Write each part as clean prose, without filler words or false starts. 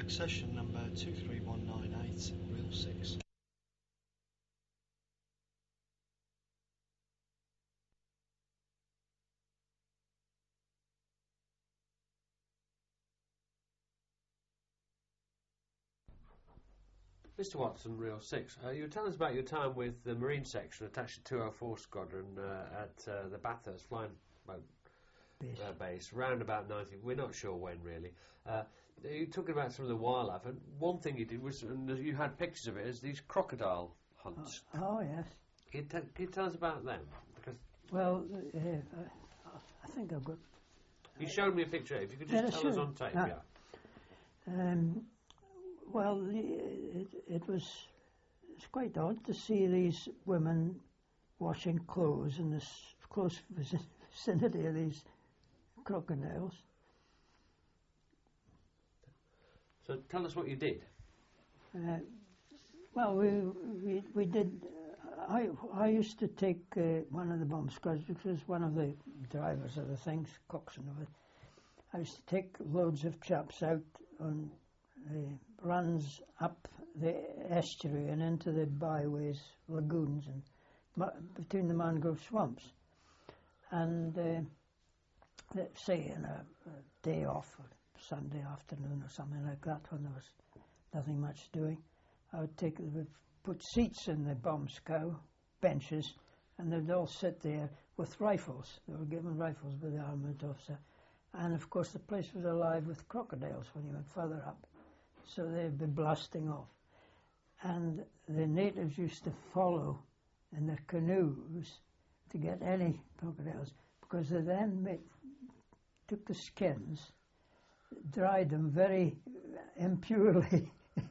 Accession number 23198, reel 6. Mr. Watson, Reel 6. You were telling us about your time with the Marine Section attached to 204 Squadron at the Bathurst Flying Boat base, round about 90. We're not sure when, really. You're talking about some of the wildlife, and one thing you did was, and you had pictures of it, is these crocodile hunts. Oh yes. Can you tell us about them? Because well, I think I've got... You showed me a picture. If you could just tell us on tape, yeah. Well, it's quite odd to see these women washing clothes in this close vicinity of these crocodiles. So tell us what you did. Well, we did. I used to take one of the bomb squads, which was one of the drivers of the things, coxswain of it. I used to take loads of chaps out on runs up the estuary and into the byways, lagoons, and between the mangrove swamps. And say in a day off, or Sunday afternoon or something like that, when there was nothing much doing, I would put seats in the bomb scow, benches, and they'd all sit there with rifles. They were given rifles by the armament officer. And of course the place was alive with crocodiles when you went further up. So they'd be blasting off. And the natives used to follow in their canoes to get any crocodiles, because they then took the skins, dried them very impurely,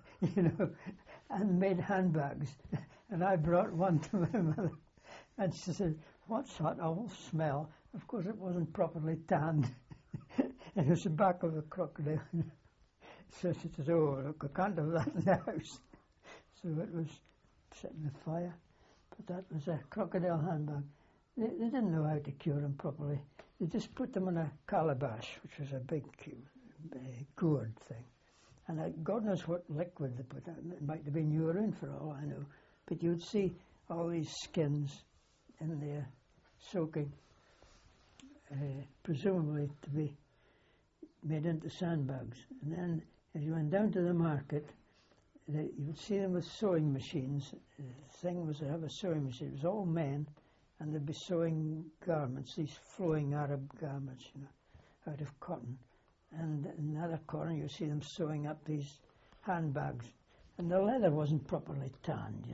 and made handbags. And I brought one to my mother, and she said, "What's that awful smell?" Of course it wasn't properly tanned. It was the back of a crocodile. So she said, "Oh, look, I can't have that in the house." So it was set in the fire. But that was a crocodile handbag. They didn't know how to cure them properly. They just put them in a calabash, which was a big gourd thing. And God knows what liquid they put in. It might have been urine for all I know. But you'd see all these skins in there soaking, presumably to be made into sandbags. And then if you went down to the market, you would see them with sewing machines. The thing was to have a sewing machine. It was all men, and they'd be sewing garments, these flowing Arab garments, out of cotton. And in the other corner you see them sewing up these handbags. And the leather wasn't properly tanned,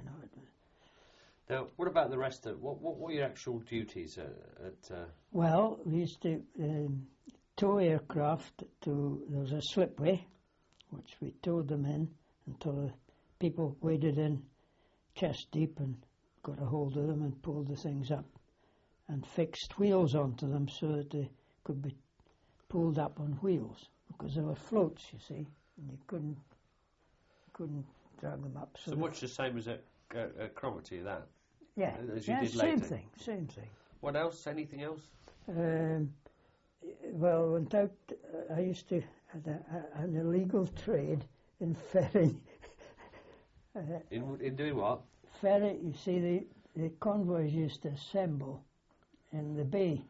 Now, what about the rest of... What were your actual duties at... Well, we used to tow aircraft to... There was a slipway, which we towed them in until the people waded in chest deep and got a hold of them and pulled the things up and fixed wheels onto them so that they could be pulled up on wheels, because there were floats, you see, and you couldn't drag them up. So much the same as at Cromarty, that? Yeah, as you did same later. Same thing. What else? Anything else? Well, went out. I used to have an illegal trade in ferrying. In doing what? Ferry. You see, the convoys used to assemble in the bay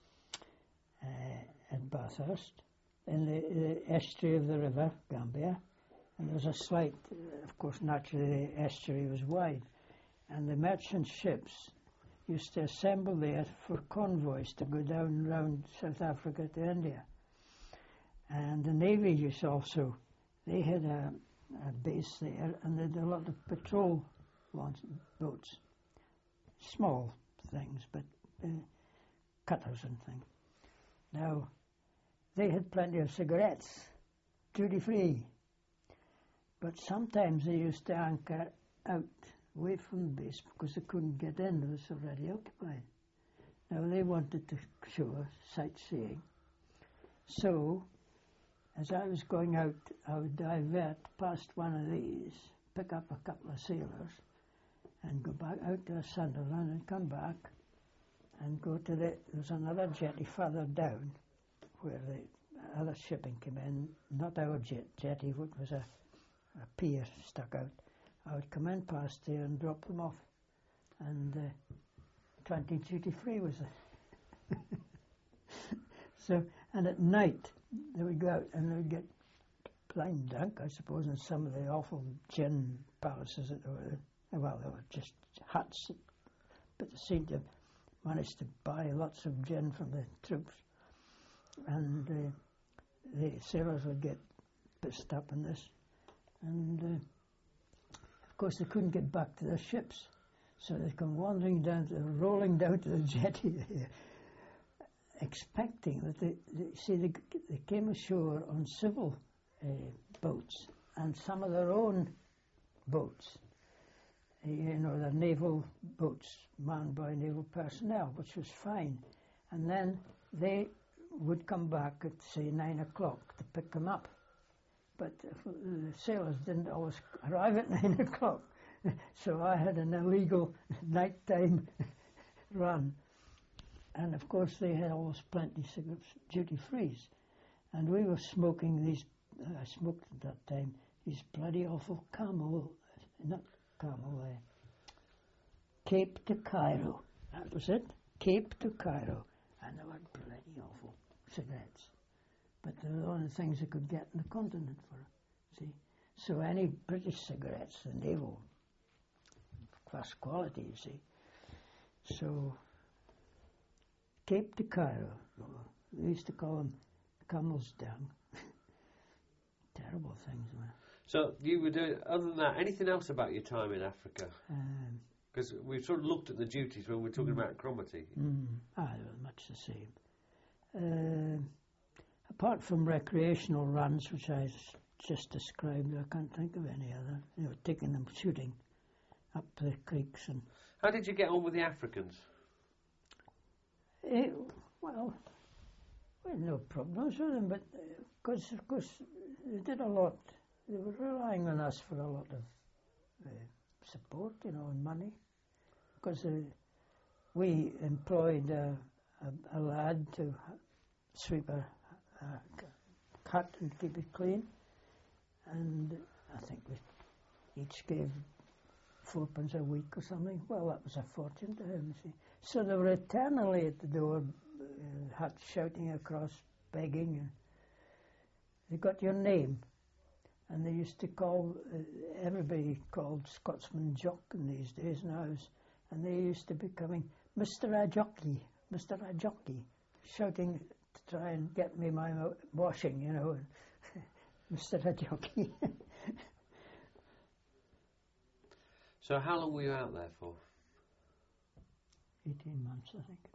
at Bathurst, in the estuary of the river Gambia, and there was a slight. Of course, naturally, the estuary was wide, and the merchant ships used to assemble there for convoys to go down round South Africa to India. And the Navy used also, they had a base there, and they had a lot of patrol boats, small things, but cutters and things. Now, they had plenty of cigarettes, duty-free, but sometimes they used to anchor out away from the base because they couldn't get in, it was already occupied. Now they wanted to show us sightseeing. So, as I was going out, I would divert past one of these, pick up a couple of sailors, and go back out to Sunderland and come back and go to there's another jetty further down where other shipping came in, not our jetty, which was a pier stuck out. I would come in past there and drop them off. And 20 duty free was it. So, and at night, they would go out and they would get blind drunk, I suppose, in some of the awful gin palaces that there were. Well, they were just huts, but they seemed to have managed to buy lots of gin from the troops. And the sailors would get pissed up in this. And of course they couldn't get back to their ships. So they'd come rolling down to the jetty there, expecting that they came ashore on civil boats and some of their own boats, their naval boats manned by naval personnel, which was fine. And then they would come back at, say, 9 o'clock to pick them up. But the sailors didn't always arrive at 9 o'clock. So I had an illegal nighttime run. And of course they had always plenty of cigarettes, duty frees. And we were smoking these, I smoked at that time, these bloody awful Cape to Cairo. That was it, Cape to Cairo. And they were bloody awful cigarettes. But they were the only things they could get in the continent for, see. So any British cigarettes, the naval, first quality, you see. So, Cape to Cairo, we used to call them Camel's Dung. Terrible things, man. So you were doing, other than that, anything else about your time in Africa? Because we've sort of looked at the duties when we're talking about Cromarty. They were much the same. Apart from recreational runs, which I just described, I can't think of any other. Taking them shooting up the creeks. And how did you get on with the Africans? Well, we had no problems with them, but of course, they did a lot. They were relying on us for a lot of support, and money. Because we employed a lad to sweep a hut and keep it clean, and I think we each gave £4 a week or something. Well, that was a fortune to him, see. So they were eternally at the door, huts shouting across, begging. And they got your name, and they used to call, everybody called Scotsman Jock in these days now, and they used to be coming, Mr. Ajockey, Mr. Ajockey, shouting to try and get me my washing, Mr. Ajockey. So how long were you out there for? 18 months, I think it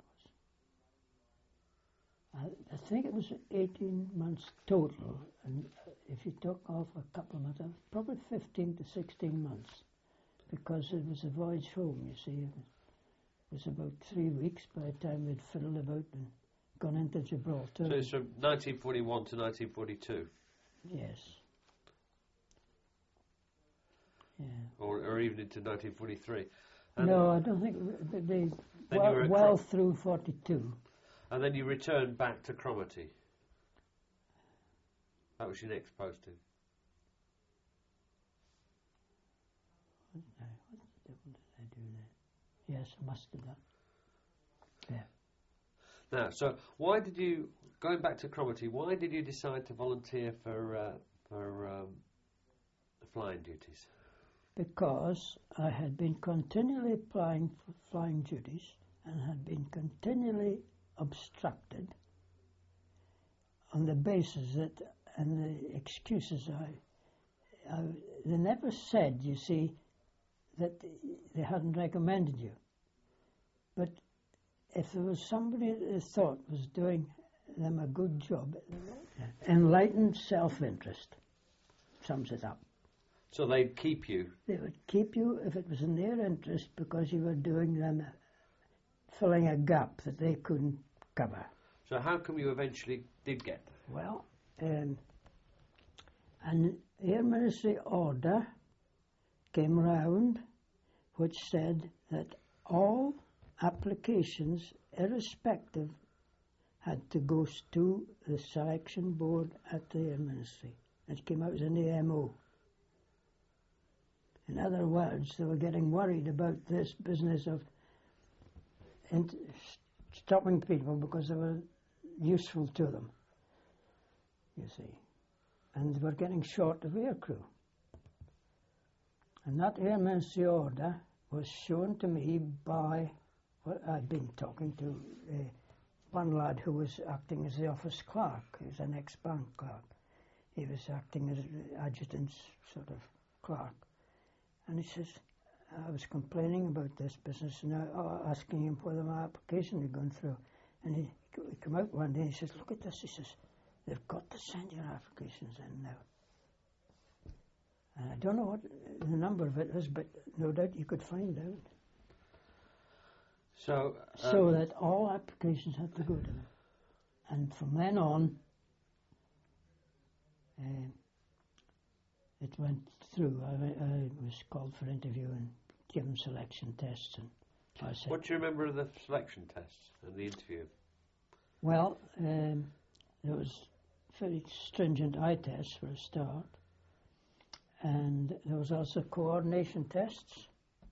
was. I think it was 18 months total, and if you took off a couple of months, probably 15 to 16 months, because it was a voyage home, you see. It was about 3 weeks by the time we'd fiddled about and gone into Gibraltar. So it's from 1941 to 1942? Yes. Yeah. Or even into 1943? No, I don't think they well through 42. And then you returned back to Cromarty. That was your next posting. What the devil did I do there? Yes, I must have done. Yeah. Now, so why did you, going back to Cromarty, why did you decide to volunteer for flying duties? Because I had been continually applying for flying duties and had been continually obstructed on the basis that, and the excuses they never said, you see, that they hadn't recommended you. But if there was somebody that they thought was doing them a good job, enlightened self-interest sums it up. So they'd keep you? They would keep you if it was in their interest because you were doing them, filling a gap that they couldn't cover. So how come you eventually did get there? Well, an Air Ministry order came round which said that all applications, irrespective had to go to the selection board at the Air Ministry. It came out as an AMO. In other words, they were getting worried about this business of stopping people because they were useful to them, you see. And they were getting short of aircrew. And that Air Ministry order was shown to me by what I'd been talking to one lad who was acting as the office clerk. He was an ex-bank clerk. He was acting as adjutant's sort of clerk. And he says, I was complaining about this business and asking him whether my application had gone through. And he came out one day and he says, look at this. He says, they've got to send your applications in now. And I don't know what the number of it is, but no doubt you could find out. So That all applications had to go to them. And from then on, it went through. I was called for interview and given selection tests. And I said, what do you remember of the selection tests and the interview? well, there was very stringent eye tests for a start. And there was also coordination tests.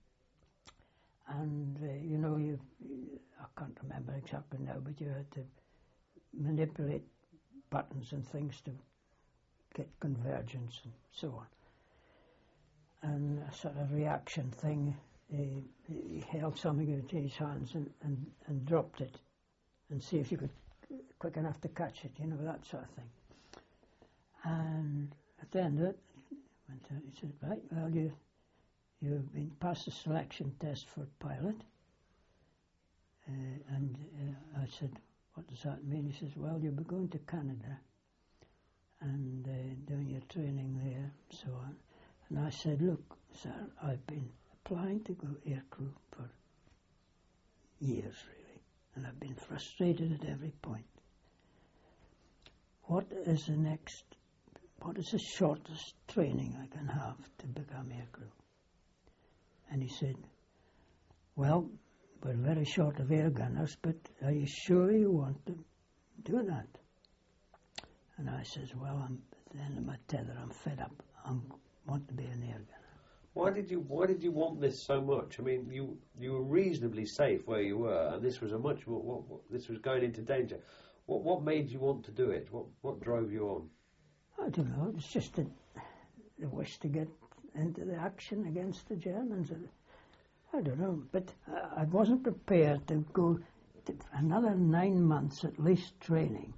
And, I can't remember exactly now, but you had to manipulate buttons and things to get convergence and so on. And a sort of reaction thing, he held something into his hands and dropped it and see if you could quick enough to catch it, that sort of thing. And at the end of it, he said, right, well, you've been passed the selection test for pilot. And I said, what does that mean? He says, well, you'll be going to Canada and doing your training there, so on. And I said, look, sir, I've been applying to go aircrew for years, really, and I've been frustrated at every point. What is the shortest training I can have to become aircrew? And he said, well, we're very short of air gunners, but are you sure you want to do that? And I says, well, I'm at the end of my tether, I'm fed up. I want to be an air gunner. Why did you want this so much? I mean, you were reasonably safe where you were, and this was this was going into danger. What made you want to do it? What drove you on? I don't know. It was just the wish to get into the action against the Germans. I don't know, but I wasn't prepared to go to another 9 months at least training.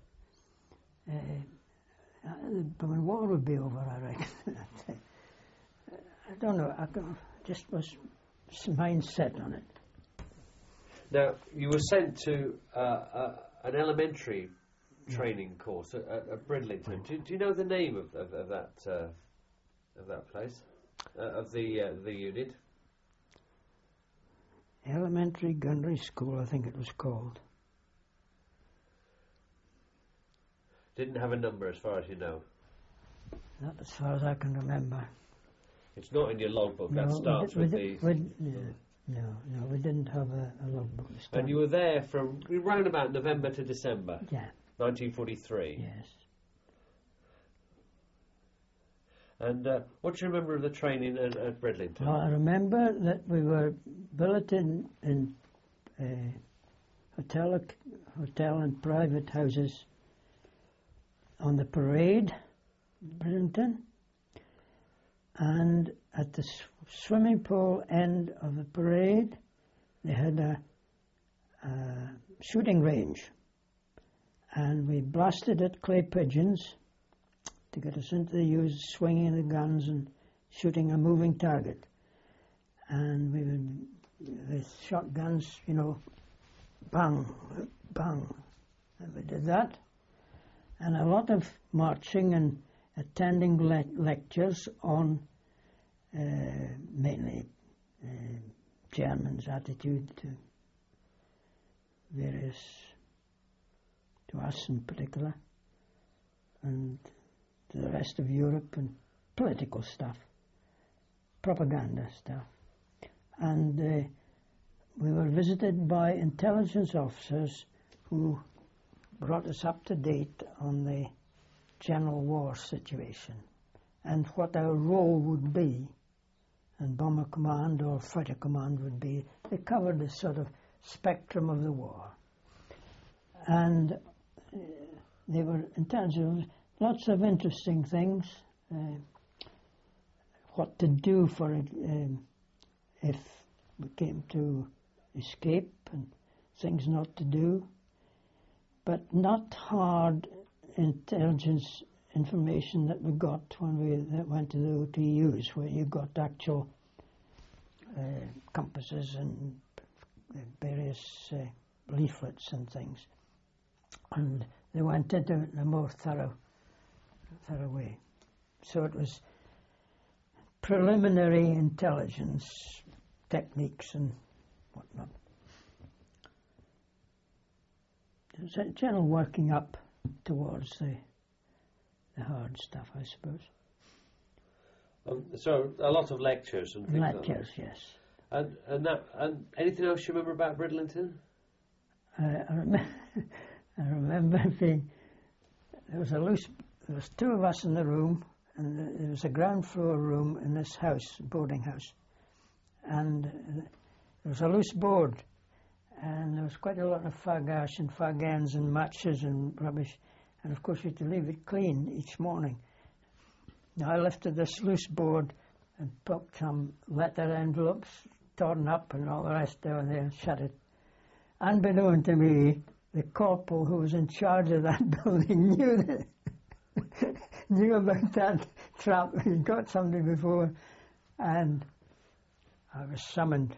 The war would be over, I reckon. I don't know. I just was mindset on it. Now, you were sent to an elementary training course at Bridlington. Do you know the name of that place, of the unit? Elementary Gunnery School, I think it was called. Didn't have a number, as far as you know. Not as far as I can remember. It's not in your logbook. No, that starts with the. No, we didn't have a logbook. And you were there from around about November to December. Yeah. 1943. Yes. And what do you remember of the training at Bridlington? Well, I remember that we were billeted in hotel and private houses on the parade, Bridlington, and at the swimming pool end of the parade, they had a shooting range, and we blasted at clay pigeons to get us into the use, swinging the guns and shooting a moving target. And we would, with shotguns, bang, bang. And we did that. And a lot of marching and attending lectures on mainly Germans' attitude to us in particular, and to the rest of Europe, and political stuff, propaganda stuff. And we were visited by intelligence officers who brought us up to date on the general war situation and what our role would be, and Bomber Command or Fighter Command would be. They covered the sort of spectrum of the war. And they were in terms of lots of interesting things, what to do for it if we came to escape, and things not to do, but not hard intelligence information that we got when we went to the OTUs, where you got actual compasses and various leaflets and things. And they went into it in a more thorough way. So it was preliminary intelligence techniques and whatnot. It was a general working up towards the hard stuff, I suppose. So a lot of lectures and things Lectures, like that. yes. And anything else you remember about Bridlington? I remember being, there was two of us in the room, and there was a ground floor room in this house, boarding house, and there was a loose board, and there was quite a lot of fag ash and fag ends and matches and rubbish, and of course you had to leave it clean each morning. Now I lifted this loose board and put some letter envelopes torn up and all the rest down there and shut it. Unbeknown to me, the corporal who was in charge of that building knew about that trap. He'd got somebody before, and I was summoned.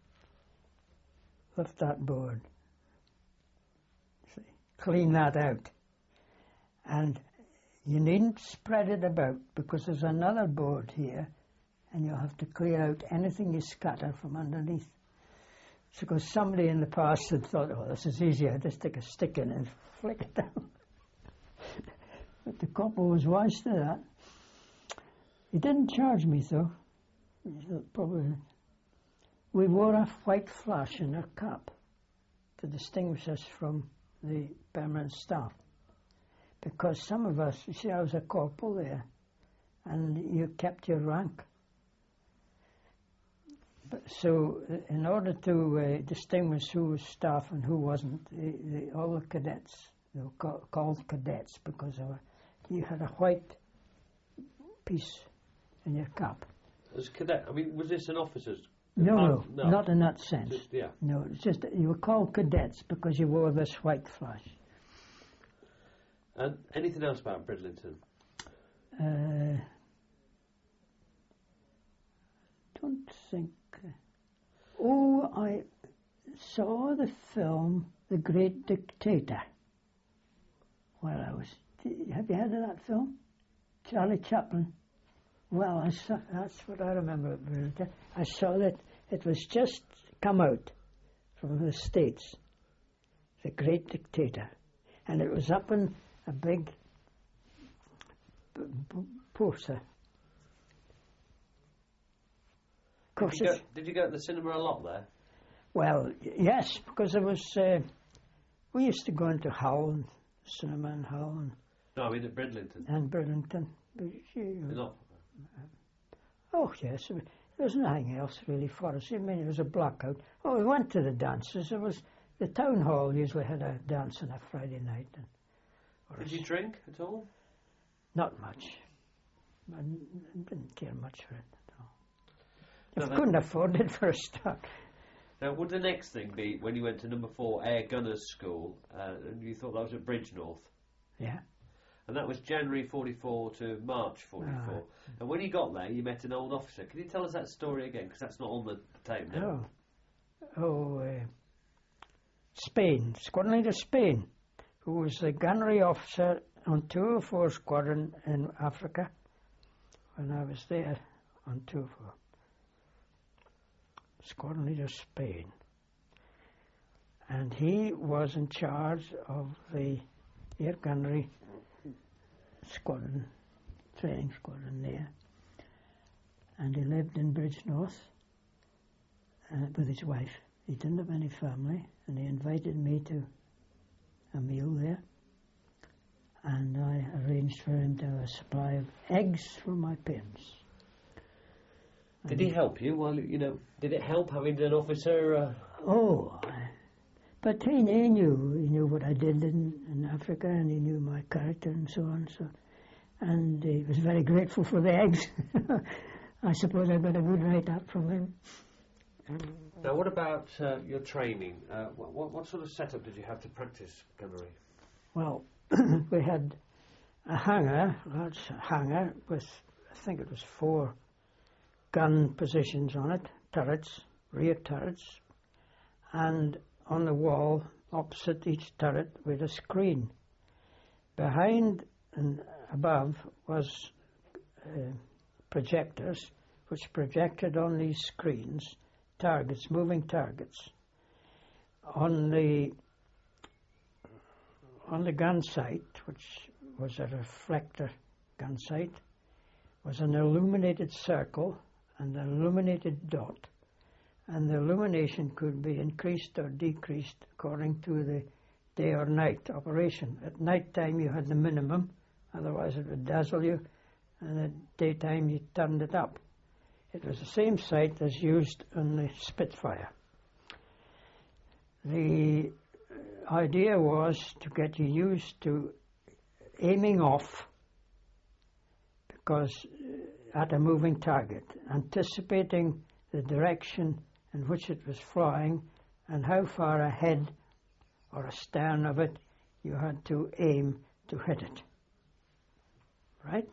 Lift that board. See, clean that out. And you needn't spread it about, because there's another board here, and you'll have to clear out anything you scatter from underneath. So, because somebody in the past had thought, oh, this is easy, I just stick a stick in and flick it down. But the corporal was wise to that. He didn't charge me, though. He thought probably. We wore a white flash in our cap to distinguish us from the permanent staff. Because some of us, you see, I was a corporal there, and you kept your rank. So, in order to distinguish who was staff and who wasn't, all the cadets, they were called cadets because you had a white piece in your cap. As cadet, I mean, was this an officer's? No, not in that sense. Just, yeah. No, it's just you were called cadets because you wore this white flash. And anything else about Bridlington? Don't think. Oh, I saw the film The Great Dictator while I was. Have you heard of that film? Charlie Chaplin. Well, that's what I remember. I saw that it was just come out from the States, The Great Dictator, and it was up in a big poster. Did you go to the cinema a lot there? Well, yes, because there was. We used to go into Hull, cinema in Hull, No, I mean at Bridlington. And Bridlington. Not. Oh yes, there was nothing else really for us. I mean, it was a blackout. Oh, we went to the dances. There was the town hall usually had a dance on a Friday night. Did you drink at all? Not much. I didn't care much for it at all. No, I couldn't afford it for a start. Now, would the next thing be when you went to number 4 Air Gunners School, and you thought that was at Bridgnorth? Yeah. And that was January 44 to March 44. And when you got there, you met an old officer. Can you tell us that story again? Because that's not on the tape now. Spain, Squadron Leader Spain, who was the gunnery officer on 204 Squadron in Africa when I was there on 204. Squadron Leader Spain. And he was in charge of the air gunnery squadron, training squadron there. And he lived in Bridgnorth with his wife. He didn't have any family, and he invited me to a meal there, and I arranged for him to have a supply of eggs for my parents. Did he help you? Well, did it help having an officer? But he knew what I did in Africa, and he knew my character and so on. And he was very grateful for the eggs. I suppose I got a good write-up from him. Now, what about your training? What sort of setup did you have to practice gunnery? Well, we had a hangar, large hangar, with, I think it was 4 gun positions on it, turrets, rear turrets, and on the wall opposite each turret with a screen. Behind and above was projectors which projected on these screens targets, moving targets. On the gun sight, which was a reflector gun sight, was an illuminated circle and an illuminated dot, and the illumination could be increased or decreased according to the day or night operation. At night time you had the minimum, otherwise it would dazzle you, and at daytime you turned it up. It was the same sight as used on the Spitfire. The idea was to get you used to aiming off, because at a moving target, anticipating the direction in which it was flying and how far ahead or astern of it you had to aim to hit it. Right?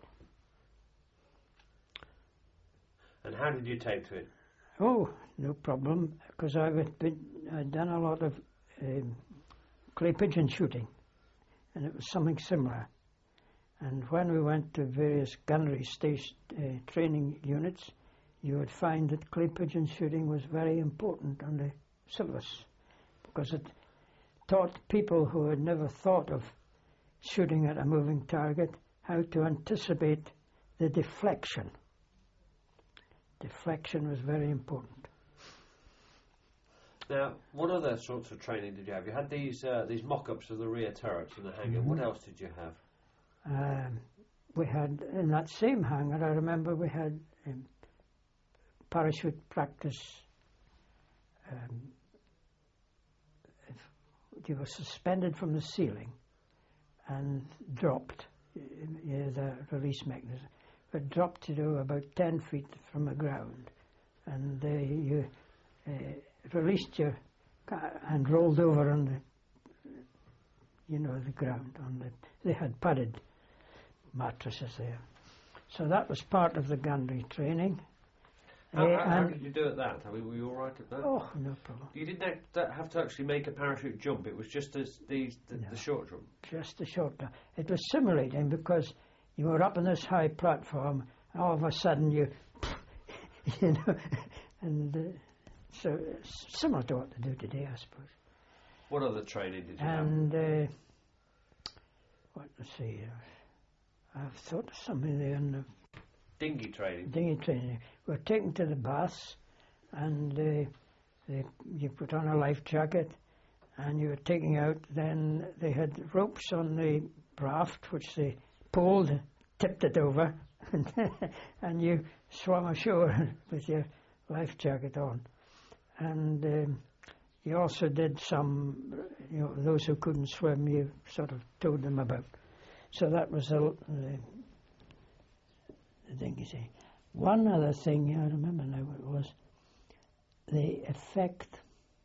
And how did you take to it? Oh, no problem, because I'd done a lot of clay pigeon shooting, and it was something similar. And when we went to various gunnery training units, you would find that clay pigeon shooting was very important on the syllabus, because it taught people who had never thought of shooting at a moving target how to anticipate the deflection. Deflection was very important. Now, what other sorts of training did you have? You had these mock-ups of the rear turrets in the hangar. What else did you have? We had, in that same hangar, I remember we had parachute practice. You were suspended from the ceiling and dropped, the release mechanism, but dropped to about 10 feet from the ground, and you released you and rolled over on the ground. They had padded mattresses there, so that was part of the gunnery training. How did you do at that? I mean, were you all right at that? Oh, no problem. You didn't have to actually make a parachute jump. It was just the short jump. Just the short jump. It was simulating, because you were up on this high platform, and all of a sudden you and so similar to what they do today, I suppose. What other training did you have? And let's see, I've thought of something there in the dinghy training. Dinghy training. We were taken to the baths, and you put on a life jacket, and you were taken out. Then they had ropes on the raft, which they pulled, tipped it over, and you swam ashore with your life jacket on. And you also did some, those who couldn't swim, you sort of towed them about. So that was the thing you say. One other thing, I remember now what it was, the effect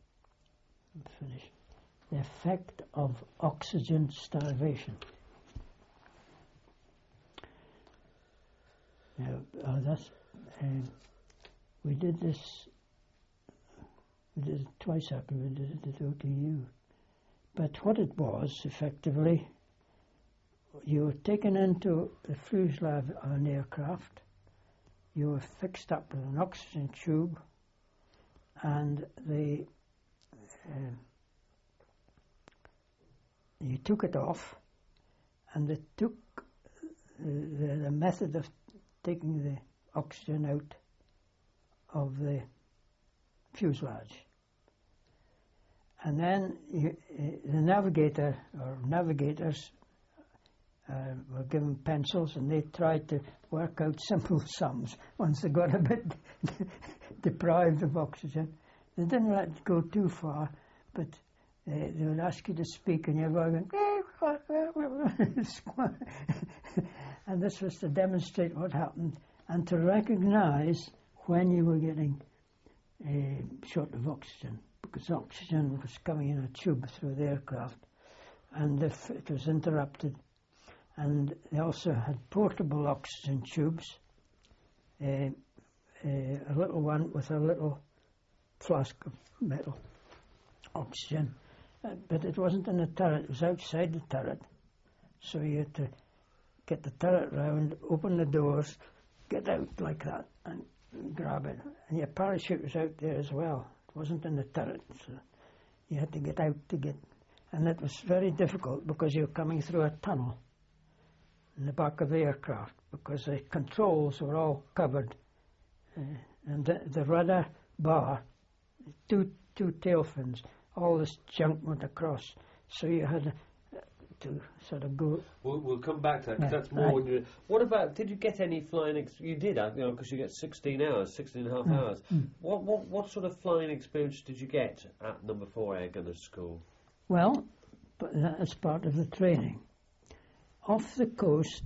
of oxygen starvation. Now, we did this, we did it twice after we did it at OTU. But what it was, effectively, you were taken into the fuselage of an aircraft, you were fixed up with an oxygen tube, and you took it off, and they took the method of taking the oxygen out of the fuselage. And then the navigator or navigators were given pencils, and they tried to work out simple sums once they got a bit deprived of oxygen. They didn't let it go too far, but they would ask you to speak, and you're going, and this was to demonstrate what happened and to recognise when you were getting short of oxygen, because oxygen was coming in a tube through the aircraft, and if it was interrupted. And they also had portable oxygen tubes, a little one with a little flask of metal oxygen, but it wasn't in the turret, it was outside the turret. So you had to get the turret round, open the doors, get out like that and grab it. And your parachute was out there as well. It wasn't in the turret, so you had to get out to get... And it was very difficult because you were coming through a tunnel in the back of the aircraft, because the controls were all covered, and the rudder bar, two tail fins, all this junk went across, so you had to sort of go... We'll come back to that, because that's more... right. When you, what about, did you get any flying... you did, because you get 16 and a half hours. What sort of flying experience did you get at Number 4 Air Gunners School? Well, but that's part of the training. Off the coast,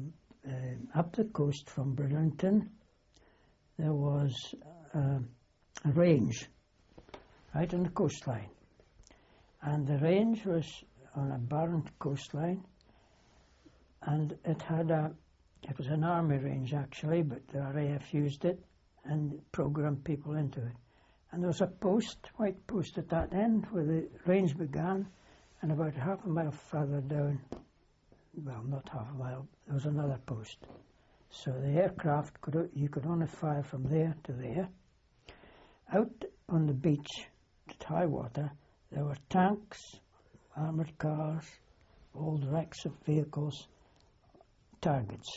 up the coast from Bridlington, there was a range right on the coastline. And the range was on a barren coastline, and it was an army range actually, but the RAF used it and programmed people into it. And there was a post, white post at that end where the range began, and about half a mile further down, well, not half a mile, there was another post. So the aircraft, you could only fire from there to there. Out on the beach at high water, there were tanks, armoured cars, old wrecks of vehicles, targets.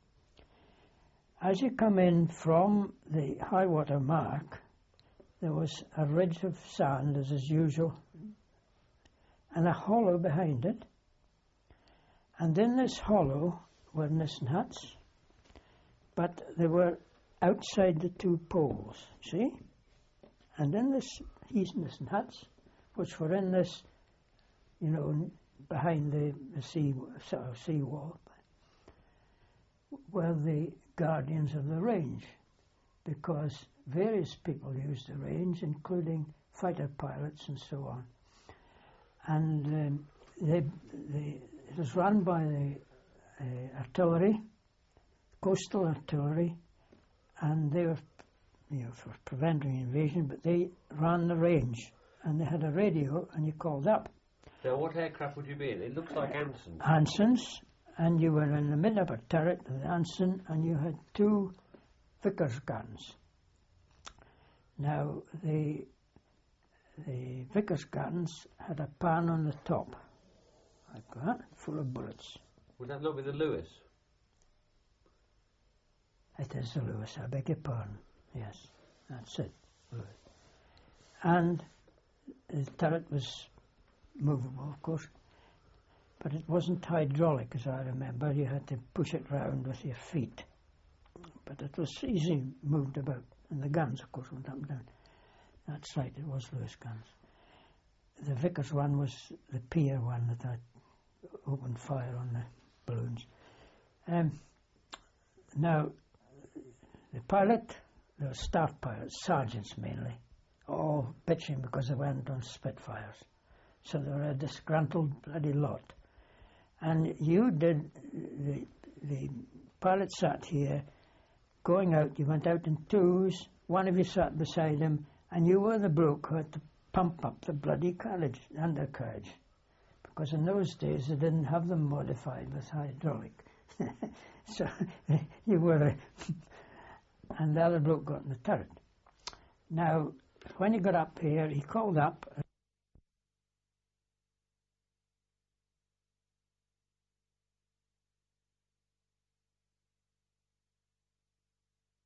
As you come in from the high water mark, there was a ridge of sand, as is usual, and a hollow behind it. And in this hollow were Nissen huts, but they were outside the two poles, see? And in these Nissen huts, which were in this, behind the sea wall, were the guardians of the range, because various people used the range, including fighter pilots and so on. And it was run by the artillery, coastal artillery, and they were, for preventing invasion, but they ran the range, and they had a radio, and you called up. Now, what aircraft would you be in? It looks like Ansons. Ansons, and you were in the middle of a turret of the Anson, and you had two Vickers guns. Now, the Vickers guns had a pan on the top, like that, full of bullets. Would that not be the Lewis? It is the Lewis, I beg your pardon. Yes, that's it, Lewis. And the turret was movable, of course, but it wasn't hydraulic, as I remember. You had to push it round with your feet. But it was easily moved about, and the guns, of course, went up and down. That's right, it was Lewis guns. The Vickers one was the Pier one that I opened fire on the balloons. Now, the pilot, there were staff pilots, sergeants mainly, all bitching because they went on Spitfires. So they were a disgruntled bloody lot. And you did, the pilot sat here, going out, you went out in twos, one of you sat beside him, and you were the bloke who had to pump up the bloody carriage, undercarriage. Because in those days they didn't have them modified with hydraulic. So you were and the other bloke got in the turret. Now, when he got up here, he called up,